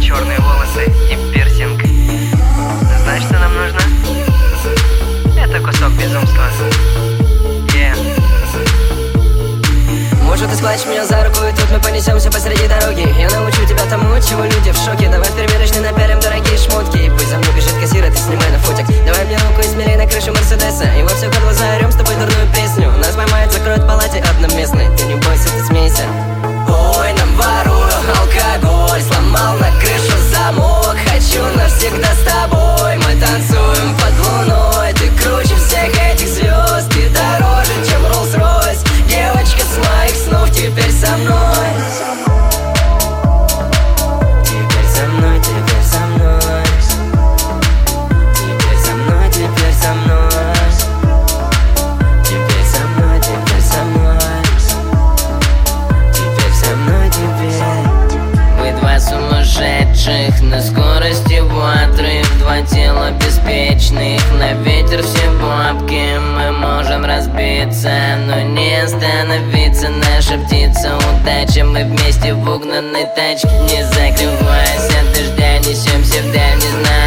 черные волосы и пирсинг. Знаешь, что нам нужно? Это кусок безумства. Может, ты схватишь меня за руку, и тут мы понесемся посреди дороги. Я научу тебя тому, чего люди в шоке. Давай в примерочной напялим дорогие шмотки. И пусть за мной бежит кассир, а ты снимай на фотик. Давай мне руку и смелей на крышу Мерседеса. И во все горло заорем с тобой дурную песню. Нас поймают, закроют в палате одноместной. Ты не бойся, ты смейся. Ой, нам ворую алкоголь, сломал на крышу замок. Хочу навсегда с тобой, мы танцуем под луной. Ты круче всех этих звезд, ты дороже, чем Rolls-Royce. Девочка с моих снов теперь со мной. Теперь со мной, теперь со мной. Теперь со мной, теперь со мной. Теперь со мной, теперь со мной. Теперь со мной, теперь. Мы два сумасшедших на скорости ватры, два тела беспечных, на ветер все бабки. Мы можем разбиться, но не остановиться. Наша птица удача, мы вместе в угнанной тачке. Не закрываясь от дождя, несемся вдаль, не знаю.